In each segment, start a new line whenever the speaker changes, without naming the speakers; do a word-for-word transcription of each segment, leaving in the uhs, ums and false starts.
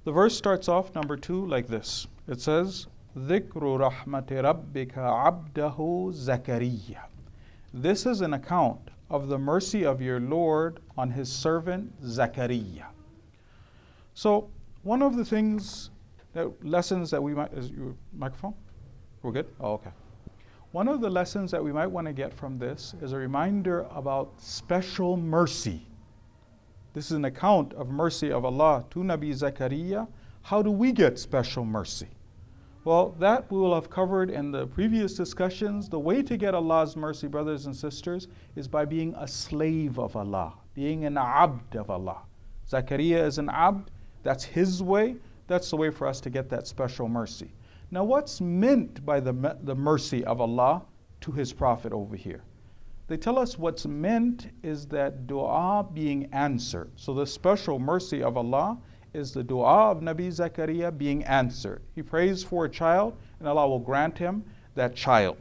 The verse starts off, number two, like this. It says, ذِكْرُ رَحْمَةِ رَبِّكَ عَبْدَهُ زَكَرِيَّا. This is an account of the mercy of your Lord on his servant Zachariah. So, one of the things, that lessons that we might, is your microphone? We're good? Oh, okay. One of the lessons that we might want to get from this is a reminder about special mercy. This is an account of mercy of Allah to Nabi Zakaria. How do we get special mercy? Well, that we will have covered in the previous discussions. The way to get Allah's mercy, brothers and sisters, is by being a slave of Allah, being an abd of Allah. Zakaria is an abd. That's his way. That's the way for us to get that special mercy. Now, what's meant by the, the mercy of Allah to his prophet over here? They tell us what's meant is that dua being answered. So the special mercy of Allah is the dua of Nabi Zakaria being answered. He prays for a child and Allah will grant him that child.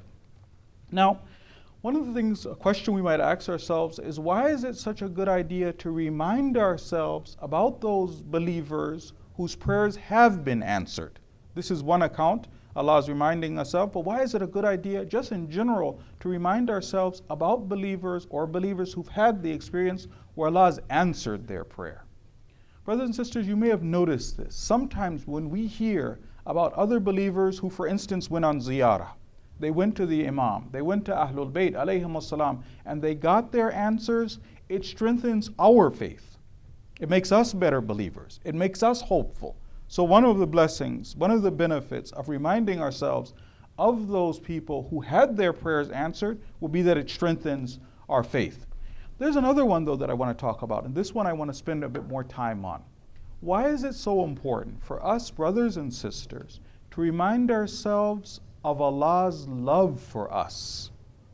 Now, one of the things, a question we might ask ourselves is, why is it such a good idea to remind ourselves about those believers whose prayers have been answered? This is one account Allah is reminding us of, but why is it a good idea, just in general, to remind ourselves about believers or believers who've had the experience where Allah has answered their prayer? Brothers and sisters, you may have noticed this. Sometimes when we hear about other believers who, for instance, went on ziyarah, they went to the Imam, they went to Ahlul Bayt, alayhim as-salam, and they got their answers, it strengthens our faith. It makes us better believers. It makes us hopeful. So one of the blessings, one of the benefits of reminding ourselves of those people who had their prayers answered will be that it strengthens our faith. There's another one, though, that I want to talk about, and this one I want to spend a bit more time on. Why is it so important for us, brothers and sisters, to remind ourselves of Allah's love for us?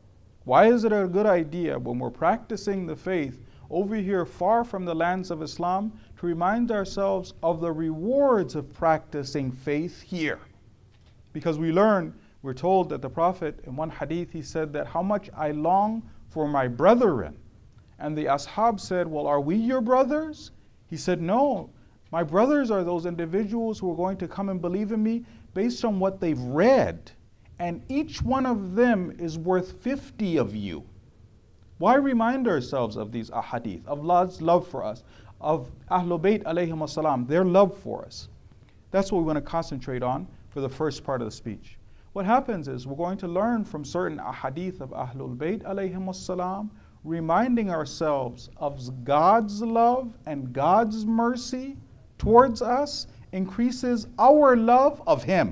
Why is it a good idea when we're practicing the faith over here far from the lands of Islam to remind ourselves of the rewards of practicing faith here? Because we learn, we're told that the Prophet, in one hadith, he said that how much I long for my brethren. And the ashab said, well, are we your brothers? He said, no, my brothers are those individuals who are going to come and believe in me based on what they've read. And each one of them is worth fifty of you. Why remind ourselves of these ahadith, of Allah's love for us, of Ahlul Bayt alayhim as-salam, their love for us? That's what we want to concentrate on for the first part of the speech. What happens is we're going to learn from certain ahadith of Ahlul Bayt alayhim as-salam, reminding ourselves of God's love and God's mercy towards us increases our love of Him.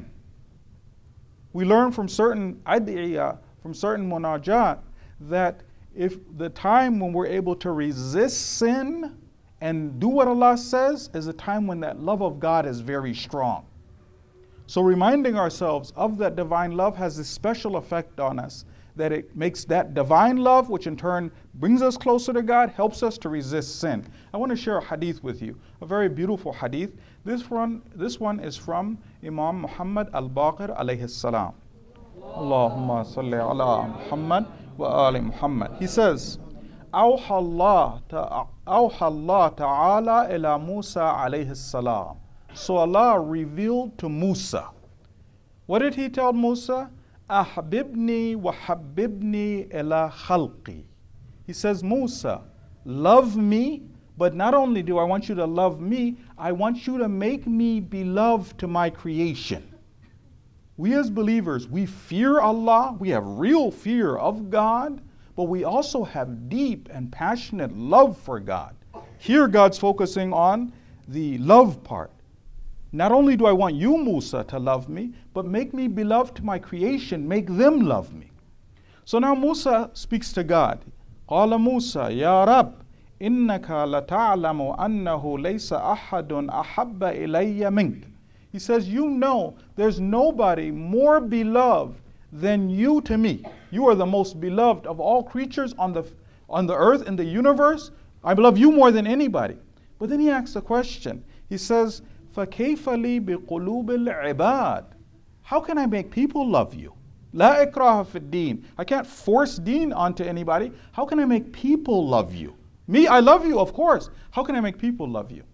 We learn from certain ad'iyah, from certain munajat, that if the time when we're able to resist sin and do what Allah says is a time when that love of God is very strong. So reminding ourselves of that divine love has this special effect on us, that it makes that divine love, which in turn brings us closer to God, helps us to resist sin. I want to share a hadith with you, a very beautiful hadith. This one, this one is from Imam Muhammad al-Baqir alayhi salam. Allahumma salli ala Muhammad wa ali Muhammad. He says, أوحى الله أوحى الله تعالى إلى موسى عليه السلام. So Allah revealed to Musa. What did He tell Musa? أحببني وحببني إلى خلقي. He says, Musa, love me, but not only do I want you to love me, I want you to make me beloved to my creation. We as believers, we fear Allah, we have real fear of God, but we also have deep and passionate love for God. Here God's focusing on the love part. Not only do I want you, Musa, to love me, but make me beloved to my creation, make them love me. So now Musa speaks to God. قال موسى يا رب إنك لتعلم أنه ليس أحد أحب إلي منك. He says, you know there's nobody more beloved than you to me. You are the most beloved of all creatures on the, on the earth, in the universe. I love you more than anybody. But then he asks a question. He says, فَكَيْفَ لِي بِقُلُوبِ الْعِبَادِ. How can I make people love you? لَا إِكْرَاهَ فِي الدِّينِ. I can't force deen onto anybody. How can I make people love you? Me, I love you, of course. How can I make people love you?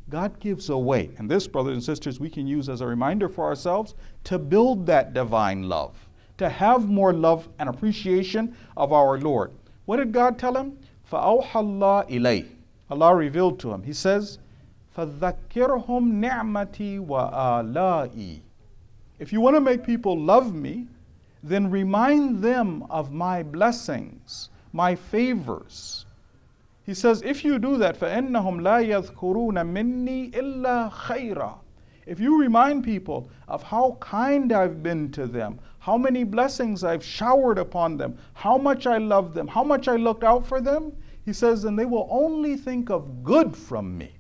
God gives away. And this, brothers and sisters, we can use as a reminder for ourselves to build that divine love, to have more love and appreciation of our Lord. What did God tell him? فَأَوْحَى اللَّهُ إِلَيْهِ. Allah revealed to him. He says, فَذَكِّرْهُمْ نِعْمَتِي وَآلَائِي. If you want to make people love me, then remind them of my blessings, my favors. He says, if you do that, فَإِنَّهُمْ لَا يَذْكُرُونَ مِنِّي إِلَّا خَيْرًا. If you remind people of how kind I've been to them, how many blessings I've showered upon them, how much I love them, how much I looked out for them, he says, then they will only think of good from me.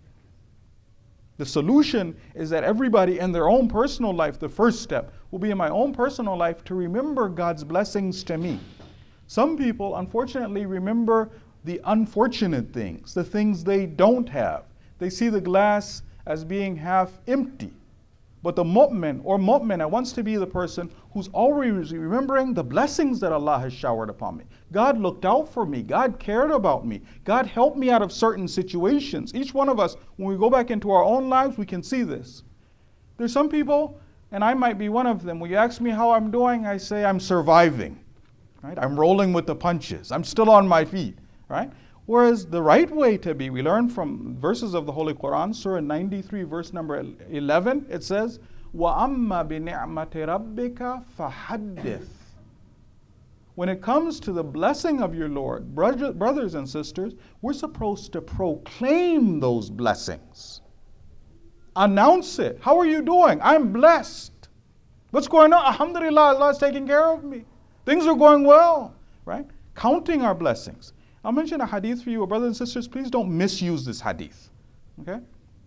The solution is that everybody in their own personal life, the first step will be in my own personal life to remember God's blessings to me. Some people, unfortunately, remember the unfortunate things, the things they don't have. They see the glass as being half empty. But the mu'min or mu'mina wants to be the person who's always remembering the blessings that Allah has showered upon me. God looked out for me. God cared about me. God helped me out of certain situations. Each one of us, when we go back into our own lives, we can see this. There's some people, and I might be one of them, when you ask me how I'm doing, I say I'm surviving. Right? I'm rolling with the punches. I'm still on my feet. Right? Whereas the right way to be, we learn from verses of the Holy Quran, Surah ninety-three, verse number eleven, it says, وَأَمَّا بِنِعْمَةِ رَبِّكَ فَحَدِّثْ. When it comes to the blessing of your Lord, brothers and sisters, we're supposed to proclaim those blessings. Announce it. How are you doing? I'm blessed. What's going on? Alhamdulillah, Allah is taking care of me. Things are going well. Right? Counting our blessings. I'll mention a hadith for you, brothers and sisters. Please don't misuse this hadith. Okay?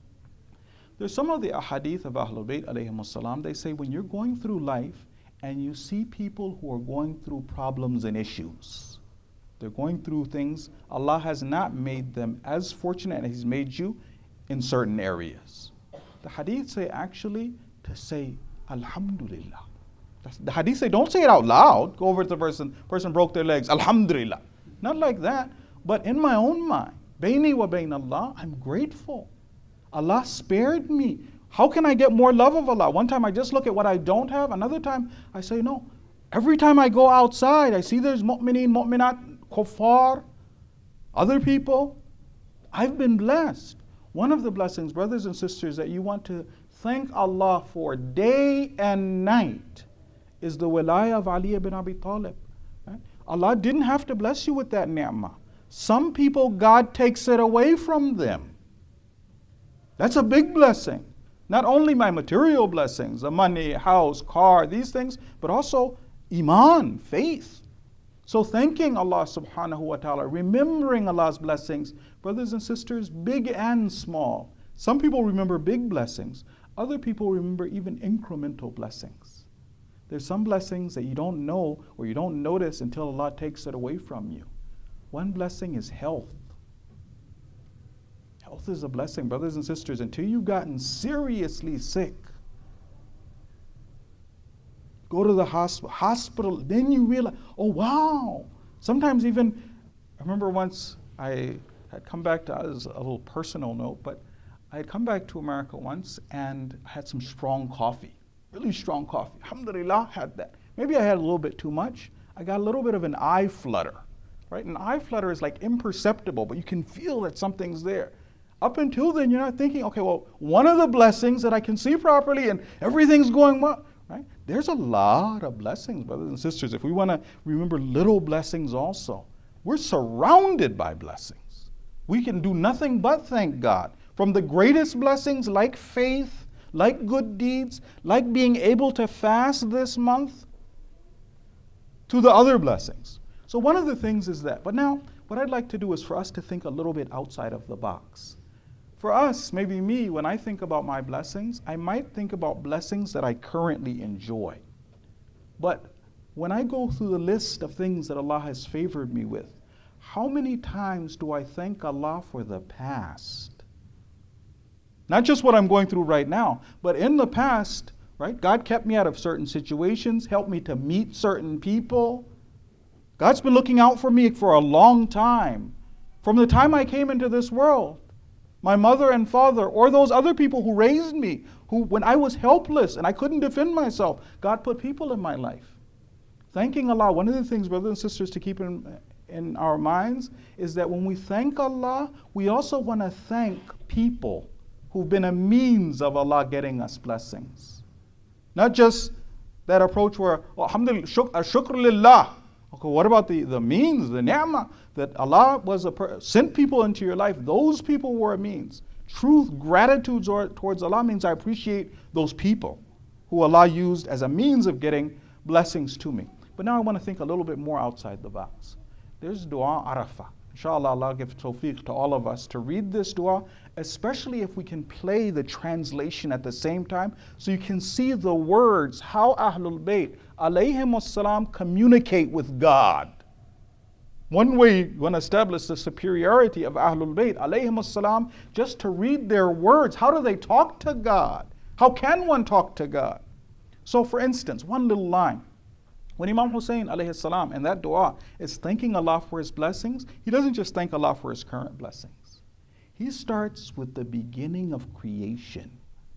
There's some of the ahadith of Ahlul Bayt alayhimus salam. They say when you're going through life and you see people who are going through problems and issues, they're going through things, Allah has not made them as fortunate as He's made you in certain areas. The hadith say actually to say Alhamdulillah. The hadith say don't say it out loud. Go over to the person, person broke their legs, Alhamdulillah. Not like that, but in my own mind, Baini wa bain Allah, I'm grateful. Allah spared me. How can I get more love of Allah? One time I just look at what I don't have. Another time I say, no. Every time I go outside, I see there's mu'mineen, mu'minat, kuffar, other people. I've been blessed. One of the blessings, brothers and sisters, that you want to thank Allah for day and night is the wilayah of Ali ibn Abi Talib. Right? Allah didn't have to bless you with that ni'mah. Some people, God takes it away from them. That's a big blessing. Not only my material blessings, the money, house, car, these things, but also iman, faith. So thanking Allah subhanahu wa ta'ala, remembering Allah's blessings, brothers and sisters, big and small. Some people remember big blessings. Other people remember even incremental blessings. There's some blessings that you don't know or you don't notice until Allah takes it away from you. One blessing is health. Health is a blessing, brothers and sisters, until you've gotten seriously sick. Go to the hosp- hospital, then you realize, oh wow. Sometimes even, I remember once I had come back to, as a little personal note, but I had come back to America once and I had some strong coffee, really strong coffee. Alhamdulillah, had that. Maybe I had a little bit too much. I got a little bit of an eye flutter, right? An eye flutter is like imperceptible, but you can feel that something's there. Up until then, you're not thinking, okay, well, one of the blessings that I can see properly and everything's going well, right? There's a lot of blessings, brothers and sisters. If we want to remember little blessings also, we're surrounded by blessings. We can do nothing but thank God. From the greatest blessings like faith, like good deeds, like being able to fast this month, to the other blessings. So one of the things is that. But now, what I'd like to do is for us to think a little bit outside of the box. For us, maybe me, when I think about my blessings, I might think about blessings that I currently enjoy. But when I go through the list of things that Allah has favored me with, how many times do I thank Allah for the past? Not just what I'm going through right now, but in the past, right? God kept me out of certain situations, helped me to meet certain people. God's been looking out for me for a long time. From the time I came into this world, my mother and father, or those other people who raised me, who when I was helpless and I couldn't defend myself, God put people in my life. Thanking Allah, one of the things, brothers and sisters, to keep in, in our minds is that when we thank Allah, we also want to thank people who've been a means of Allah getting us blessings. Not just that approach where, oh, alhamdulillah, shuk, shukr lillah. Okay, what about the, the means, the ni'mah, that Allah was a per- sent people into your life? Those people were a means. Truth, gratitude towards Allah means I appreciate those people who Allah used as a means of getting blessings to me. But now I want to think a little bit more outside the box. There's dua Arafah. Inshallah, Allah give tawfiq to all of us to read this dua, especially if we can play the translation at the same time, so you can see the words, how Ahlul Bayt, alayhim wassalam, communicate with God. One way you want to establish the superiority of Ahlul Bayt, alayhim wassalam, just to read their words. How do they talk to God? How can one talk to God? So for instance, one little line. When Imam Hussein alayhi salam in that dua is thanking Allah for his blessings, he doesn't just thank Allah for his current blessings. He starts with the beginning of creation.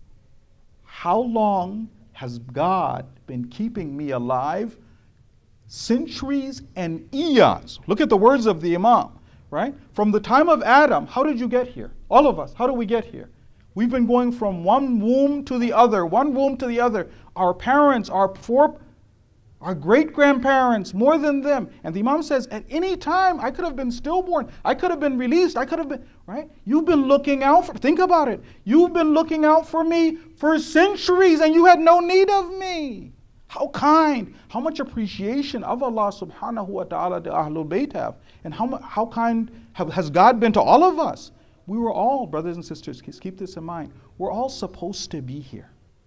How long has God been keeping me alive? Centuries and eons. Look at the words of the Imam, right? From the time of Adam, how did you get here? All of us, how do we get here? We've been going from one womb to the other, one womb to the other. Our parents, our fore Our great-grandparents, more than them. And the Imam says, at any time, I could have been stillborn. I could have been released. I could have been, right? You've been looking out for, think about it. You've been looking out for me for centuries and you had no need of me. How kind, how much appreciation of Allah subhanahu wa ta'ala do Ahlul Bayt have. And how, how kind have, has God been to all of us. We were all, brothers and sisters, keep this in mind, we're all supposed to be here.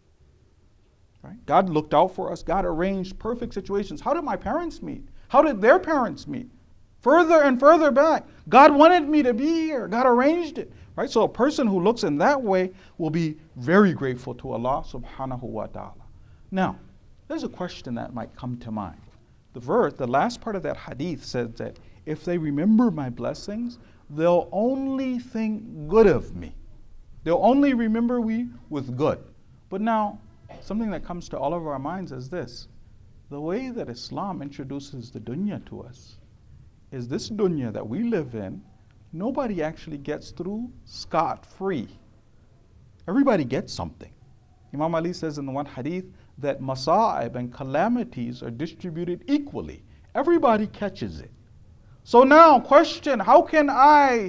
Right? God looked out for us. God arranged perfect situations. How did my parents meet? How did their parents meet? Further and further back. God wanted me to be here. God arranged it. Right? So a person who looks in that way will be very grateful to Allah subhanahu wa ta'ala. Now, there's a question that might come to mind. The verse, the last part of that hadith says that if they remember my blessings, they'll only think good of me. They'll only remember me with good. But now, something that comes to all of our minds is this. The way that Islam introduces the dunya to us is this dunya that we live in, nobody actually gets through scot-free. Everybody gets something. Imam Ali says in the one hadith that masa'ib and calamities are distributed equally. Everybody catches it. So now, question, how can I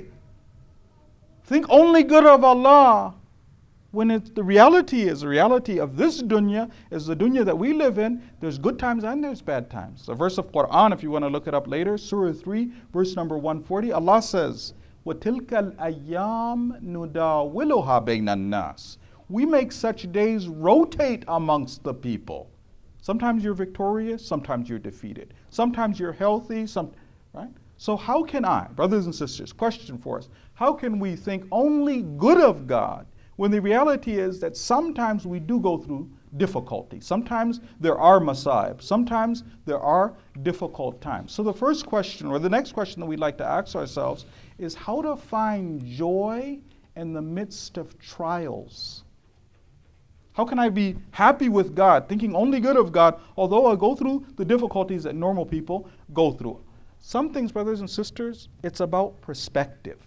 think only good of Allah when it's, the reality is, the reality of this dunya is the dunya that we live in. There's good times and there's bad times. The verse of Quran, if you want to look it up later, Surah three, verse number one forty, Allah says, وَتِلْكَ الْأَيَّامِ نُدَاوِلُهَا بَيْنَ النَّاسِ. We make such days rotate amongst the people. Sometimes you're victorious, sometimes you're defeated. Sometimes you're healthy, some, right? So how can I, brothers and sisters, question for us, how can we think only good of God when the reality is that sometimes we do go through difficulty. Sometimes there are masa'ib. Sometimes there are difficult times. So the first question, or the next question that we'd like to ask ourselves is how to find joy in the midst of trials. How can I be happy with God, thinking only good of God, although I go through the difficulties that normal people go through? Some things, brothers and sisters, it's about perspective.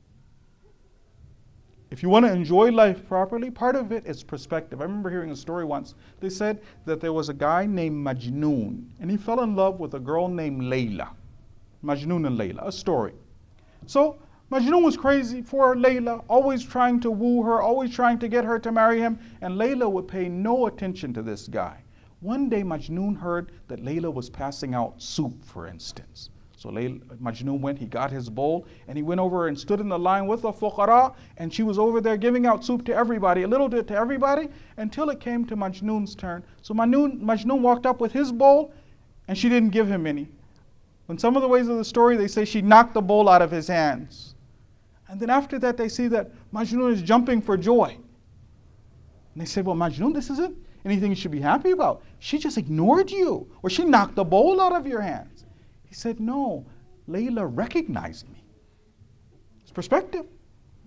If you want to enjoy life properly, part of it is perspective. I remember hearing a story once. They said that there was a guy named Majnoon, and he fell in love with a girl named Layla. Majnoon and Layla, a story. So Majnoon was crazy for Layla, always trying to woo her, always trying to get her to marry him, and Layla would pay no attention to this guy. One day Majnoon heard that Layla was passing out soup, for instance. So Majnoon went, he got his bowl, and he went over and stood in the line with the fuqara, and she was over there giving out soup to everybody, a little bit to everybody, until it came to Majnoon's turn. So Majnoon, Majnoon walked up with his bowl, and she didn't give him any. In some of the ways of the story, they say she knocked the bowl out of his hands. And then after that, they see that Majnoon is jumping for joy. And they say, well, Majnoon, this isn't anything you should be happy about. She just ignored you, or she knocked the bowl out of your hands. He said, no, Layla recognized me. It's perspective.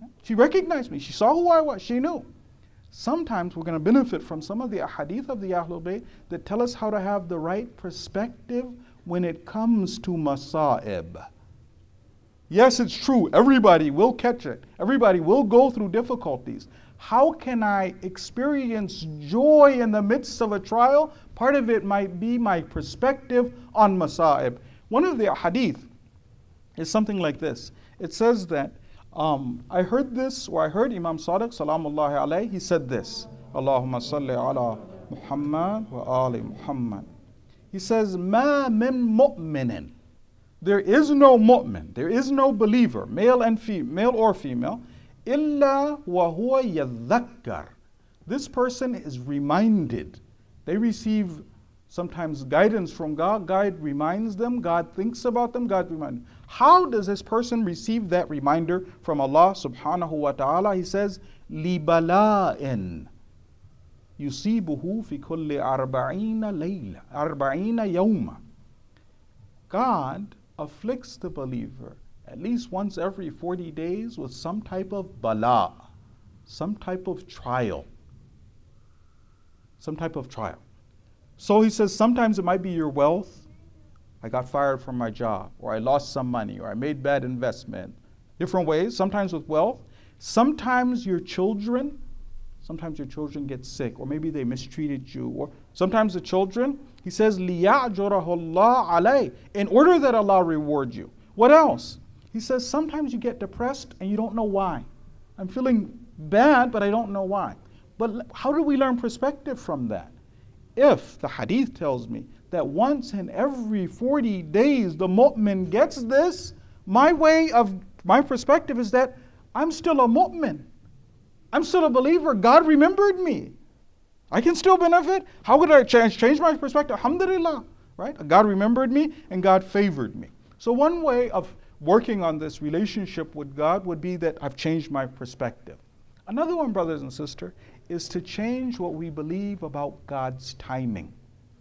She recognized me. She saw who I was. She knew. Sometimes we're going to benefit from some of the ahadith of the Ahlul Bayt that tell us how to have the right perspective when it comes to masa'ib. Yes, it's true. Everybody will catch it. Everybody will go through difficulties. How can I experience joy in the midst of a trial? Part of it might be my perspective on masa'ib. One of the ahadith is something like this. It says that Um, I heard this, or I heard Imam Sadiq, salamullahi alayhi, he said this, Allahumma salli ala Muhammad wa ali Muhammad. He says, Ma min mu'minin. There is no mu'min, there is no believer, male and female, male or female, illa wa huwa yadhakkar. This person is reminded. They receive sometimes guidance from God. God reminds them, God thinks about them, God reminds them. How does this person receive that reminder from Allah subhanahu wa ta'ala? He says, لِبَلَاءٍ يُصِيبُهُ فِي كُلِّ أَرْبَعِينَ لَيْلَةً أَرْبَعِينَ يَوْمًا. God afflicts the believer at least once every forty days with some type of bala, some type of trial. Some type of trial. So he says sometimes it might be your wealth. I got fired from my job, or I lost some money, or I made bad investment. Different ways, sometimes with wealth. Sometimes your children, sometimes your children get sick, or maybe they mistreated you, or sometimes the children, he says, لِيَعْجُرَهُ اللَّهُ عَلَيْهِ, in order that Allah reward you. What else? He says sometimes you get depressed and you don't know why. I'm feeling bad, but I don't know why. But how do we learn perspective from that? If the hadith tells me that once in every forty days the mu'min gets this, my way of, my perspective is that I'm still a mu'min. I'm still a believer. God remembered me. I can still benefit. How could I change, change my perspective? Alhamdulillah, right? God remembered me and God favored me. So one way of working on this relationship with God would be that I've changed my perspective. Another one, brothers and sisters, is to change what we believe about God's timing.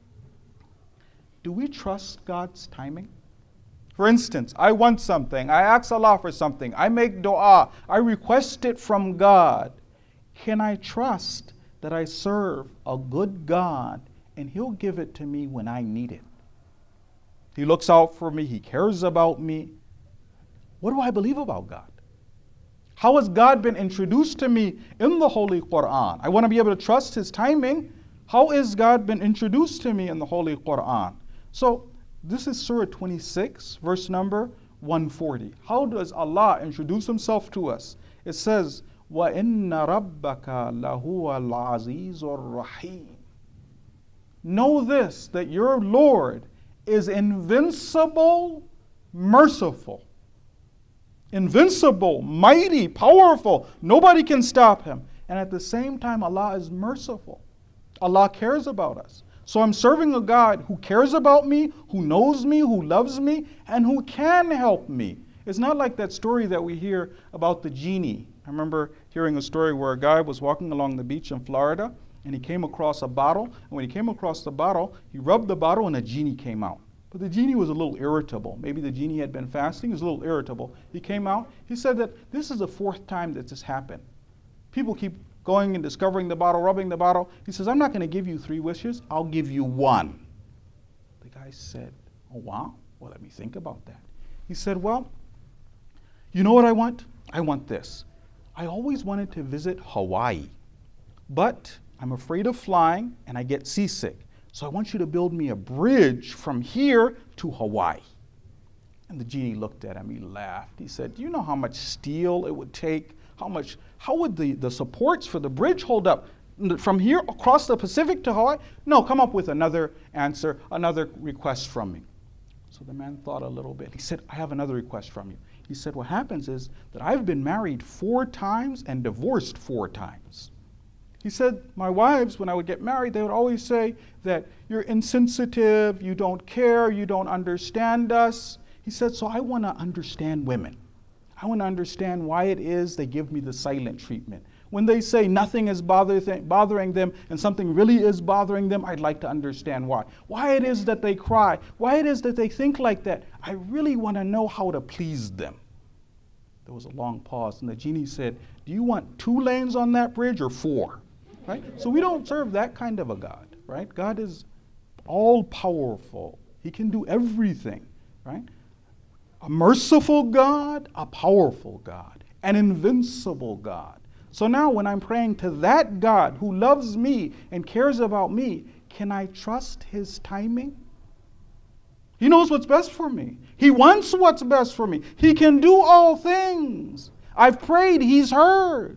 Do we trust God's timing? For instance, I want something, I ask Allah for something, I make dua, I request it from God. Can I trust that I serve a good God and He'll give it to me when I need it? He looks out for me, He cares about me. What do I believe about God? How has God been introduced to me in the Holy Quran? I want to be able to trust His timing. How has God been introduced to me in the Holy Quran? So this is Surah twenty-six, verse number one forty. How does Allah introduce Himself to us? It says, وَإِنَّ رَبَّكَ لَهُوَ الْعَزِيزُ الرَّحِيمُ. Know this, that your Lord is invincible, merciful. Invincible, mighty, powerful. Nobody can stop Him. And at the same time, Allah is merciful. Allah cares about us. So I'm serving a God who cares about me, who knows me, who loves me, and who can help me. It's not like that story that we hear about the genie. I remember hearing a story where a guy was walking along the beach in Florida, and he came across a bottle. And when he came across the bottle, he rubbed the bottle and a genie came out. But the genie was a little irritable. Maybe the genie had been fasting. He was a little irritable. He came out. He said that this is the fourth time that this happened. People keep going and discovering the bottle, rubbing the bottle. He says, I'm not going to give you three wishes. I'll give you one. The guy said, oh, wow. Well, let me think about that. He said, well, you know what I want? I want this. I always wanted to visit Hawaii, but I'm afraid of flying and I get seasick. So I want you to build me a bridge from here to Hawaii. And the genie looked at him, he laughed. He said, do you know how much steel it would take? How much, how would the, the supports for the bridge hold up? From here across the Pacific to Hawaii? No, come up with another answer, another request from me. So the man thought a little bit. He said, I have another request from you. He said, what happens is that I've been married four times and divorced four times. He said, my wives, when I would get married, they would always say that you're insensitive, you don't care, you don't understand us. He said, so I want to understand women. I want to understand why it is they give me the silent treatment. When they say nothing is bother th- bothering them and something really is bothering them, I'd like to understand why. Why it is that they cry, why it is that they think like that. I really want to know how to please them. There was a long pause, and the genie said, do you want two lanes on that bridge or four? Right? So we don't serve that kind of a God, right? God is all powerful. He can do everything, right? A merciful God, a powerful God, an invincible God. So now when I'm praying to that God who loves me and cares about me, can I trust his timing? He knows what's best for me. He wants what's best for me. He can do all things. I've prayed, he's heard.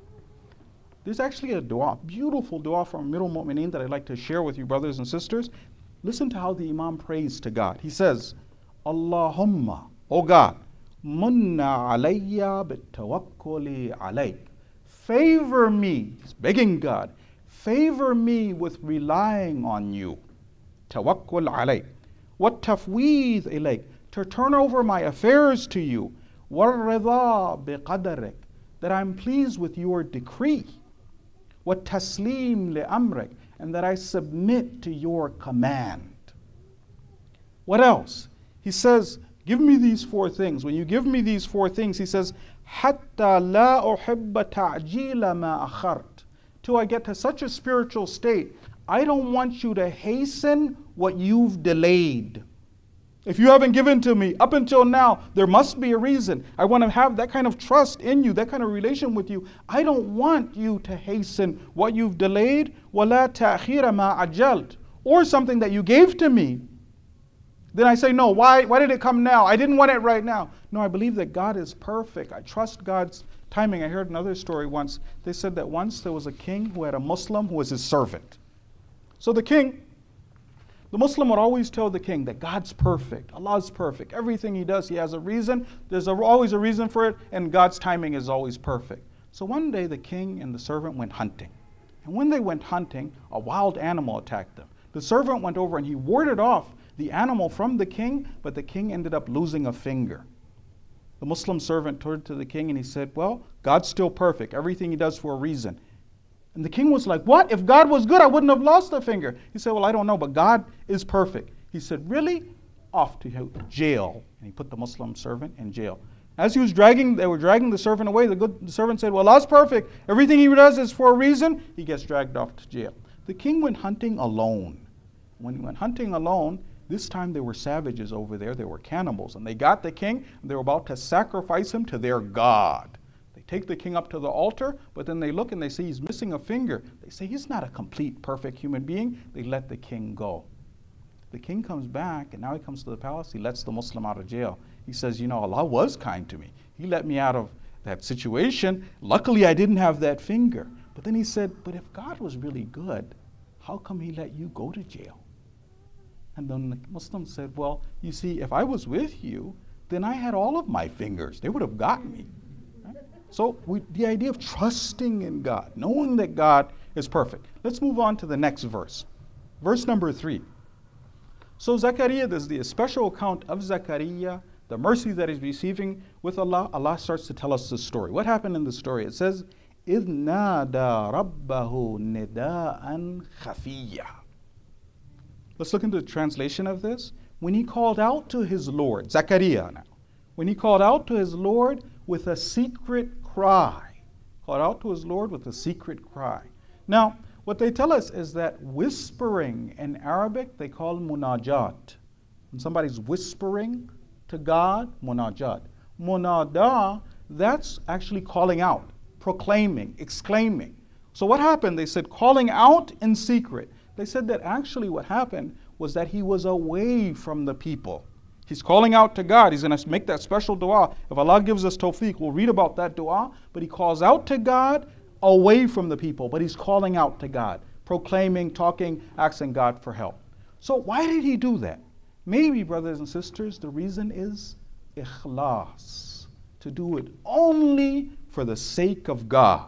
There's actually a dua, beautiful dua from Amirul Mu'mineen that I'd like to share with you, brothers and sisters. Listen to how the Imam prays to God. He says, Allahumma, O God, munna alayya bitawakkuli alayk. Favor me, he's begging God, favor me with relying on you. Tawakkul alayk. What tafweed ilayk, to turn over my affairs to you. Warrida biqadarik, that I'm pleased with your decree. What taslim li amrik, and that I submit to your command. What else? He says, give me these four things. When you give me these four things, he says, hatta la uhibba ta'jila ma akhart. Till I get to such a spiritual state, I don't want you to hasten what you've delayed. If you haven't given to me up until now, there must be a reason. I want to have that kind of trust in you, that kind of relation with you. I don't want you to hasten what you've delayed, wala ta'khira ma ajalt, or something that you gave to me. Then I say, no, why, why did it come now? I didn't want it right now. No, I believe that God is perfect. I trust God's timing. I heard another story once. They said that once there was a king who had a Muslim who was his servant. So the king, the Muslim would always tell the king that God's perfect, Allah's perfect. Everything he does, he has a reason. There's a, always a reason for it, and God's timing is always perfect. So one day the king and the servant went hunting. And when they went hunting, a wild animal attacked them. The servant went over and he warded off the animal from the king, but the king ended up losing a finger. The Muslim servant turned to the king and he said, well, God's still perfect. Everything he does for a reason. And the king was like, what? If God was good, I wouldn't have lost a finger. He said, well, I don't know, but God is perfect. He said, really? Off to jail. And he put the Muslim servant in jail. As he was dragging, they were dragging the servant away. The good the servant said, well, Allah's perfect. Everything he does is for a reason. He gets dragged off to jail. The king went hunting alone. When he went hunting alone, this time there were savages over there. They were cannibals. And they got the king, and they were about to sacrifice him to their God. They take the king up to the altar, but then they look and they see he's missing a finger. They say he's not a complete, perfect human being. They let the king go. The king comes back, and now he comes to the palace. He lets the Muslim out of jail. He says, you know, Allah was kind to me. He let me out of that situation. Luckily, I didn't have that finger. But then he said, but if God was really good, how come he let you go to jail? And then the Muslim said, well, you see, if I was with you, then I had all of my fingers. They would have got me. Right? So we, the idea of trusting in God, knowing that God is perfect. Let's move on to the next verse. Verse number three. So Zakaria, there's the special account of Zakaria, the mercy that he's receiving with Allah. Allah starts to tell us the story. What happened in the story? It says, إِذْ نَادَى رَبَّهُ نِدَاءً خَفِيًّا. Let's look into the translation of this. When he called out to his Lord, Zakaria now, when he called out to his Lord with a secret cry, called out to his Lord with a secret cry. Now, what they tell us is that whispering in Arabic, they call munajat. When somebody's whispering to God, munajat. Munada, that's actually calling out, proclaiming, exclaiming. So what happened? They said calling out in secret. They said that actually what happened was that he was away from the people. He's calling out to God. He's going to make that special dua. If Allah gives us tawfiq, we'll read about that dua. But he calls out to God away from the people. But he's calling out to God, proclaiming, talking, asking God for help. So why did he do that? Maybe, brothers and sisters, the reason is ikhlas. To do it only for the sake of God.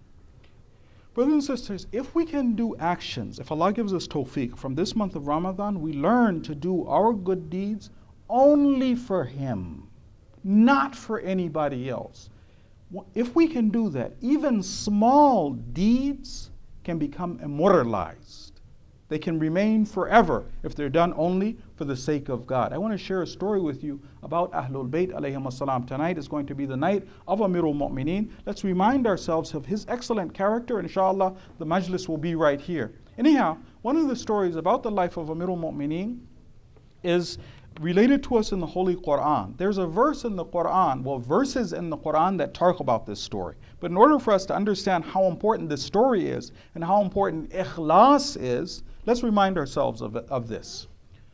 Brothers and sisters, if we can do actions, if Allah gives us tawfiq, from this month of Ramadan, we learn to do our good deeds only for Him, not for anybody else. If we can do that, even small deeds can become immortalized. They can remain forever if they're done only for the sake of God. I want to share a story with you about Ahlul Bayt alayhim as-salam. Tonight is going to be the night of Amirul Mu'mineen. Let's remind ourselves of his excellent character. Inshallah, the majlis will be right here. Anyhow, one of the stories about the life of Amirul Mu'mineen is related to us in the Holy Quran. There's a verse in the Quran, well, verses in the Quran that talk about this story. But in order for us to understand how important this story is and how important ikhlas is, let's remind ourselves of, of this.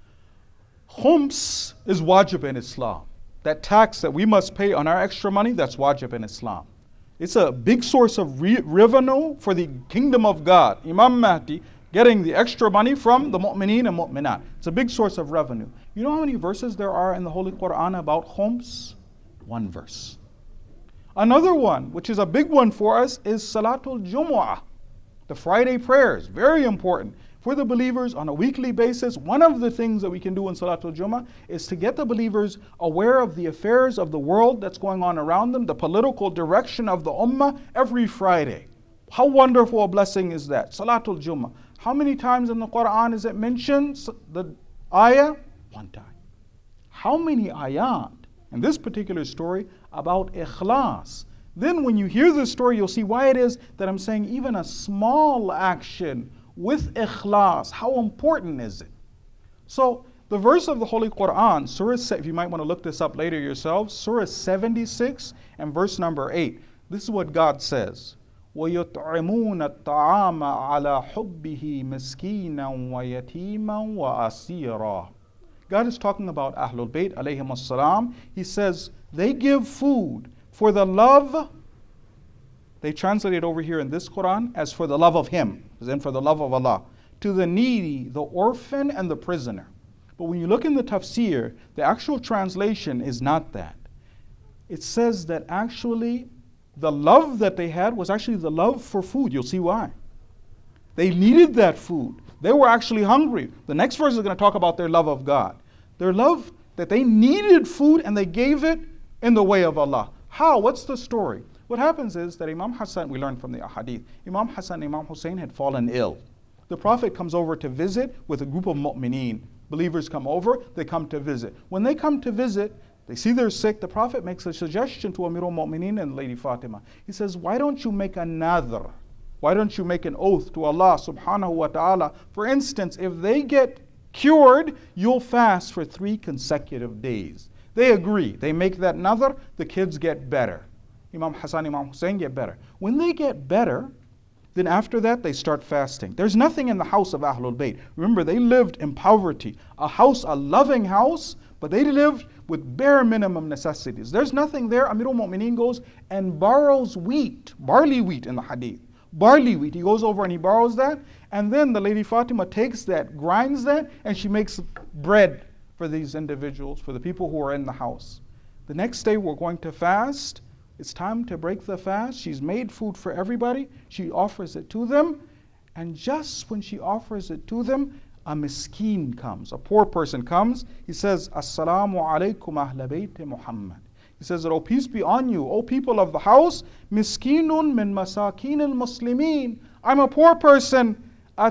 Khums is wajib in Islam. That tax that we must pay on our extra money, that's wajib in Islam. It's a big source of re- revenue for the kingdom of God. Imam Mahdi getting the extra money from the mu'mineen and mu'minat. It's a big source of revenue. You know how many verses there are in the Holy Quran about khums? One verse. Another one, which is a big one for us, is Salatul Jumu'ah, the Friday prayers. Very important for the believers on a weekly basis. One of the things that we can do in Salatul Jumu'ah is to get the believers aware of the affairs of the world that's going on around them, the political direction of the ummah every Friday. How wonderful a blessing is that? Salatul Jumu'ah. How many times in the Quran is it mentioned, the ayah? One time. How many ayat in this particular story about ikhlas? Then when you hear this story, you'll see why it is that I'm saying even a small action with ikhlas, how important is it? So the verse of the Holy Quran, Surah, if you might want to look this up later yourselves, Surah seventy-six and verse number eight. This is what God says. وَيُطْعِمُونَ الطَّعَامَ عَلَى حُبِّهِ مِسْكِينًا وَيَتِيمًا وَأَسِيرًا. God is talking about Ahlul Bayt alayhim as-salam. He says they give food for the love, they translate it over here in this Quran as for the love of Him, as in for the love of Allah, to the needy, the orphan, and the prisoner. But when you look in the tafsir, the actual translation is not that. It says that actually the love that they had was actually the love for food. You'll see why. They needed that food. They were actually hungry. The next verse is going to talk about their love of God. Their love that they needed food and they gave it in the way of Allah. How? What's the story? What happens is that Imam Hassan, we learned from the ahadith, Imam Hassan and Imam Hussein had fallen ill. The Prophet comes over to visit with a group of mu'mineen. Believers come over, they come to visit. When they come to visit, they see they're sick. The Prophet makes a suggestion to Amirul Mu'mineen and Lady Fatima. He says, why don't you make a nadhr? Why don't you make an oath to Allah subhanahu wa ta'ala? For instance, if they get cured, you'll fast for three consecutive days. They agree. They make that nadhr, the kids get better. Imam Hassan, Imam Hussein get better. When they get better, then after that they start fasting. There's nothing in the house of Ahlul Bayt. Remember, they lived in poverty. A house, a loving house, but they lived with bare minimum necessities. There's nothing there. Amirul Mu'mineen goes and borrows wheat, barley wheat in the hadith. Barley wheat. He goes over and he borrows that. And then the Lady Fatima takes that, grinds that, and she makes bread for these individuals, for the people who are in the house. The next day we're going to fast. It's time to break the fast. She's made food for everybody. She offers it to them. And just when she offers it to them, a miskeen comes, a poor person comes. He says, Assalamu alaikum ahla bayti Muhammad. He says, oh, peace be on you, O people of the house. Miskinun min masakin al-muslimin. I'm a poor person.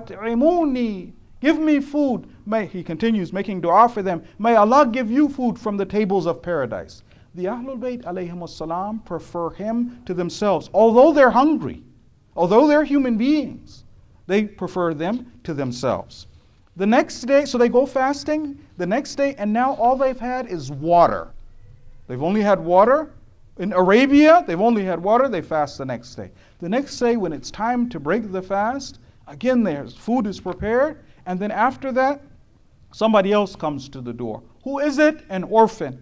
At'imuni. Give me food. May, he continues making dua for them. May Allah give you food from the tables of paradise. The Ahlul Bayt alayhim as-salam prefer him to themselves. Although they're hungry, although they're human beings, they prefer them to themselves. The next day, so they go fasting the next day, and now all they've had is water. They've only had water. In Arabia, they've only had water. They fast the next day. The next day, when it's time to break the fast, again, there's food is prepared. And then after that, somebody else comes to the door. Who is it? An orphan.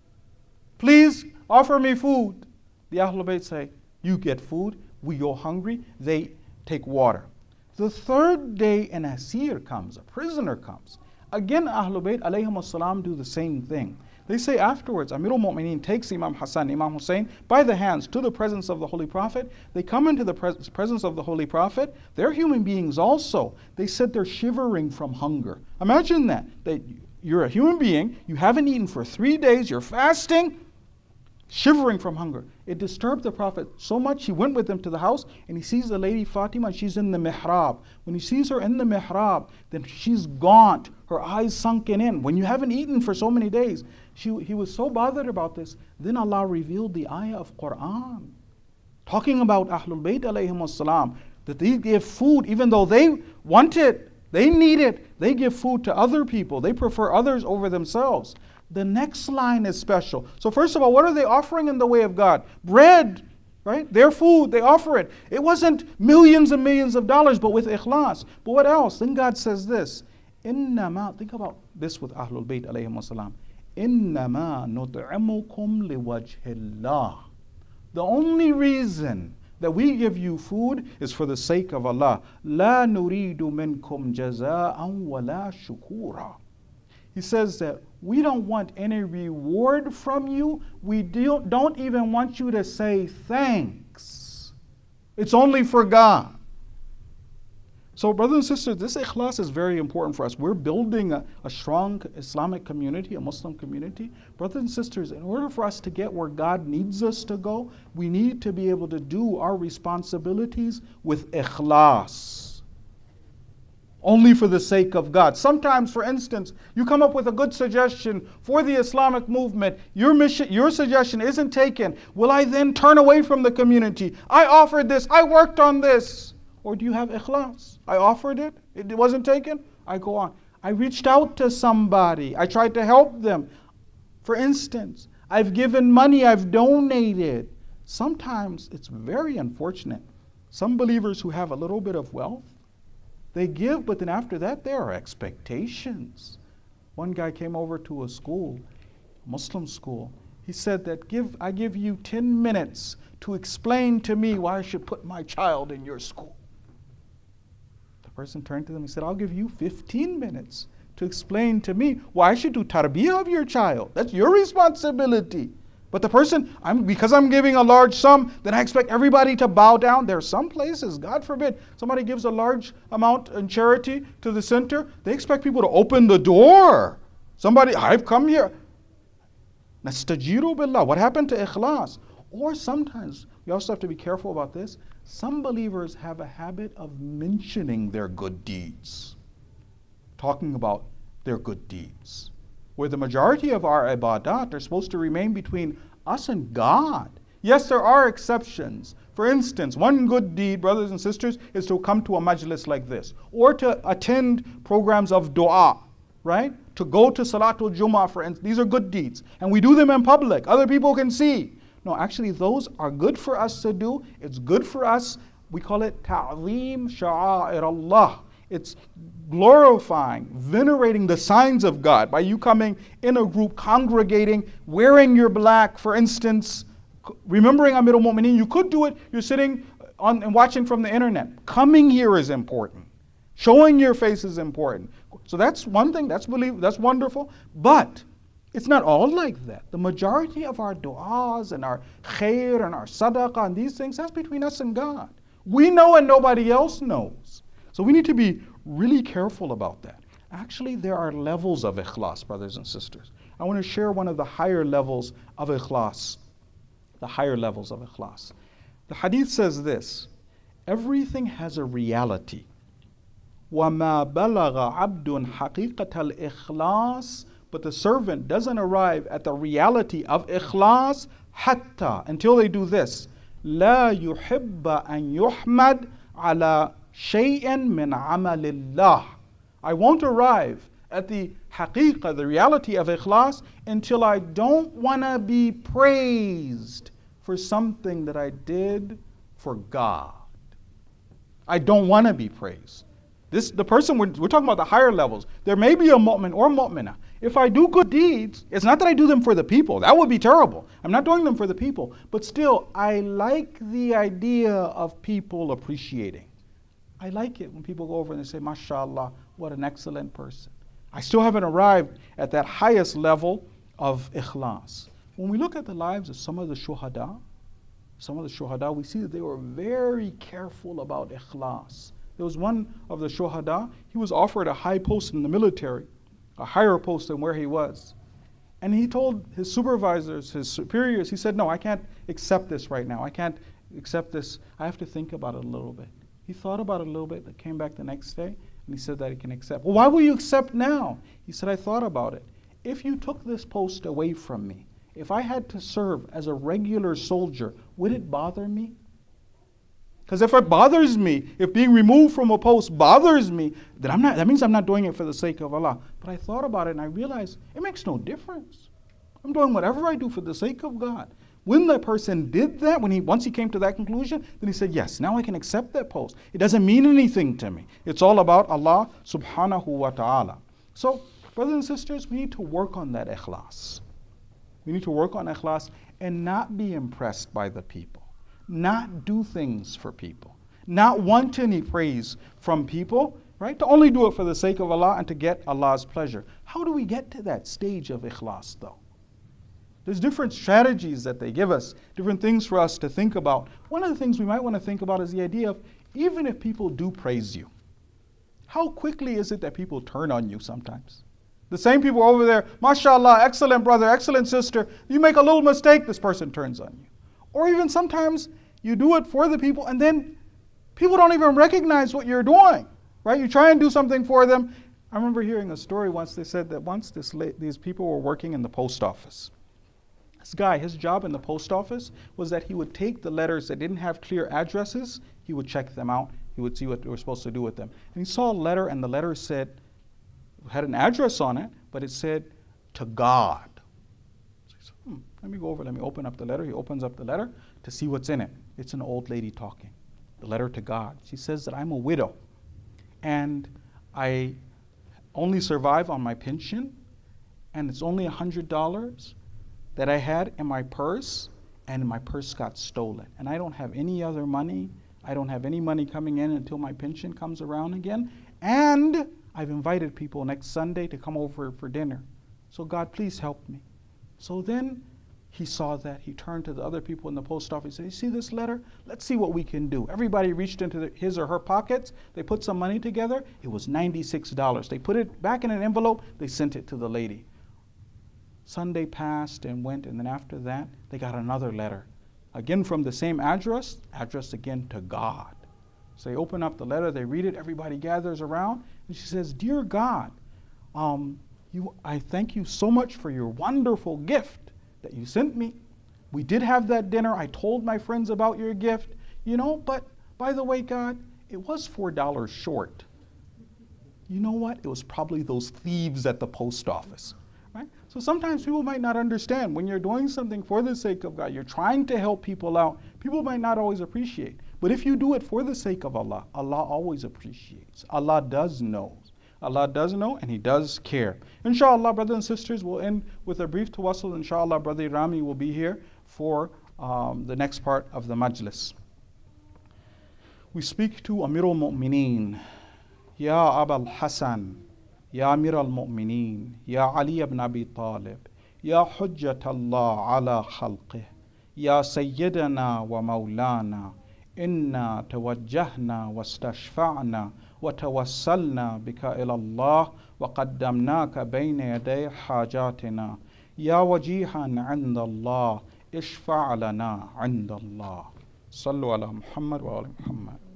Please offer me food. The Ahlul Bayt say, you get food. We go hungry. They take water. The third day, an asir comes, a prisoner comes. Again, Ahlul Bayt alayhim as-salam do the same thing. They say afterwards, Amirul Mu'mineen takes Imam Hassan, Imam Hussein by the hands to the presence of the Holy Prophet. They come into the pres- presence of the Holy Prophet. They're human beings also. They said they're shivering from hunger. Imagine that. That you're a human being, you haven't eaten for three days, you're fasting, shivering from hunger. It disturbed the Prophet so much, he went with him to the house and he sees the lady Fatima and she's in the mihrab. When he sees her in the mihrab, then she's gaunt, her eyes sunken in. When you haven't eaten for so many days, she, he was so bothered about this. Then Allah revealed the ayah of Quran, talking about Ahlul Bayt alayhim as-salam, that they give food even though they want it, they need it, they give food to other people, they prefer others over themselves. The next line is special. So first of all, what are they offering in the way of God? Bread, right? Their food, they offer it. It wasn't millions and millions of dollars, but with ikhlas. But what else? Then God says this, Innama, think about this with Ahlul Bayt alayhim as-salam. Innama nut'imukum liwajhillah. The only reason that we give you food is for the sake of Allah. La nuridu minkum jaza'an wa la shukura. He says that we don't want any reward from you. We don't even want you to say thanks. It's only for God. So brothers and sisters, this ikhlas is very important for us. We're building a, a strong Islamic community, a Muslim community. Brothers and sisters, in order for us to get where God needs us to go, we need to be able to do our responsibilities with ikhlas. Only for the sake of God. Sometimes, for instance, you come up with a good suggestion for the Islamic movement. Your mission, your suggestion isn't taken. Will I then turn away from the community? I offered this. I worked on this. Or do you have ikhlas? I offered it. It wasn't taken. I go on. I reached out to somebody. I tried to help them. For instance, I've given money. I've donated. Sometimes it's very unfortunate. Some believers who have a little bit of wealth, they give, but then after that, there are expectations. One guy came over to a school, a Muslim school. He said that give I give you ten minutes to explain to me why I should put my child in your school. The person turned to them and said, I'll give you fifteen minutes to explain to me why I should do tarbiyah of your child. That's your responsibility. But the person, I'm, because I'm giving a large sum, then I expect everybody to bow down. There are some places, God forbid, somebody gives a large amount in charity to the center, they expect people to open the door. Somebody, I've come here. Nastajiru billah. What happened to ikhlas? Or sometimes, we also have to be careful about this, some believers have a habit of mentioning their good deeds, talking about their good deeds, where the majority of our ibadat are supposed to remain between us and God. Yes, there are exceptions. For instance, one good deed, brothers and sisters, is to come to a majlis like this, or to attend programs of dua, right? To go to Salatul Jummah, for instance. These are good deeds. And we do them in public. Other people can see. No, actually, those are good for us to do. It's good for us. We call it ta'zeem sha'a'ir Allah. It's glorifying, venerating the signs of God by you coming in a group, congregating, wearing your black, for instance, remembering Amirul Mu'mineen. You could do it, you're sitting on and watching from the internet. Coming here is important. Showing your face is important. So that's one thing, that's believe, that's wonderful. But it's not all like that. The majority of our du'as and our khair and our sadaqah and these things, that's between us and God. We know and nobody else knows. So we need to be really careful about that. Actually, there are levels of ikhlas, brothers and sisters. I want to share one of the higher levels of ikhlas. The higher levels of ikhlas. The hadith says this, everything has a reality. وَمَا بَلَغَ عَبْدٌ حَقِيقَةَ الْإِخْلَاصِ. But the servant doesn't arrive at the reality of ikhlas hatta, until they do this. لَا يُحِبَّ أَن يُحْمَدْ عَلَى شَيْءٍ مِّنْ عَمَلِ اللَّهِ. I won't arrive at the haqiqah, the reality of ikhlas, until I don't want to be praised for something that I did for God. I don't want to be praised. This, the person, we're, we're talking about the higher levels. There may be a mu'min or mu'minah. If I do good deeds, it's not that I do them for the people. That would be terrible. I'm not doing them for the people. But still, I like the idea of people appreciating. I like it when people go over and they say, MashaAllah, what an excellent person. I still haven't arrived at that highest level of ikhlas. When we look at the lives of some of the shuhada, some of the shuhada, we see that they were very careful about ikhlas. There was one of the shuhada, he was offered a high post in the military, a higher post than where he was. And he told his supervisors, his superiors, he said, no, I can't accept this right now. I can't accept this. I have to think about it a little bit. He thought about it a little bit, but came back the next day, and he said that he can accept. Well, why will you accept now? He said, I thought about it. If you took this post away from me, if I had to serve as a regular soldier, would it bother me? Because if it bothers me, if being removed from a post bothers me, then I'm not, that means I'm not doing it for the sake of Allah. But I thought about it and I realized it makes no difference. I'm doing whatever I do for the sake of God. When that person did that, when he once he came to that conclusion, then he said, yes, now I can accept that post. It doesn't mean anything to me. It's all about Allah subhanahu wa ta'ala. So, brothers and sisters, we need to work on that ikhlas. We need to work on ikhlas and not be impressed by the people. Not do things for people. Not want any praise from people, right? To only do it for the sake of Allah and to get Allah's pleasure. How do we get to that stage of ikhlas though? There's different strategies that they give us, different things for us to think about. One of the things we might want to think about is the idea of even if people do praise you, how quickly is it that people turn on you sometimes? The same people over there, mashallah, excellent brother, excellent sister, you make a little mistake, this person turns on you. Or even sometimes you do it for the people and then people don't even recognize what you're doing, right? You try and do something for them. I remember hearing a story once. They said that once this la- these people were working in the post office. This guy, his job in the post office was that he would take the letters that didn't have clear addresses, he would check them out, he would see what they were supposed to do with them. And he saw a letter and the letter said, had an address on it, but it said, to God. So he said, hmm, let me go over, let me open up the letter. He opens up the letter to see what's in it. It's an old lady talking. The letter to God. She says that I'm a widow and I only survive on my pension and it's only one hundred dollars that I had in my purse and my purse got stolen. And I don't have any other money. I don't have any money coming in until my pension comes around again. And I've invited people next Sunday to come over for dinner. So God, please help me. So then he saw that. He turned to the other people in the post office and said, you see this letter? Let's see what we can do. Everybody reached into the, his or her pockets. They put some money together. It was ninety-six dollars. They put it back in an envelope. They sent it to the lady. Sunday passed and went, and then after that, they got another letter. Again from the same address, addressed again to God. So they open up the letter, they read it, everybody gathers around, and she says, Dear God, um, you, I thank you so much for your wonderful gift that you sent me. We did have that dinner. I told my friends about your gift, you know, but by the way, God, it was four dollars short. You know what? It was probably those thieves at the post office. Right? So sometimes people might not understand when you're doing something for the sake of God, you're trying to help people out, people might not always appreciate. But if you do it for the sake of Allah, Allah always appreciates. Allah does know. Allah does know and He does care. Inshallah, brothers and sisters, we'll end with a brief tawassul. Inshallah, Brother Rami will be here for um, the next part of the majlis. We speak to Amirul Mu'mineen, Ya Abul Hasan, Ya Amir al-Mu'mineen, Ya Ali ibn Abi Talib, Ya Hujjat Allah ala khalqih, Ya Sayyidana wa Mawlana, Inna tawajjahna wastashfa'na wa tawassalna bika ila Allah wa qaddamnaka bayna yaday hajatina. Ya wajihan 'inda Allah, ishfa' lana 'inda Allah. Sallu ala Muhammad wa ala Muhammad.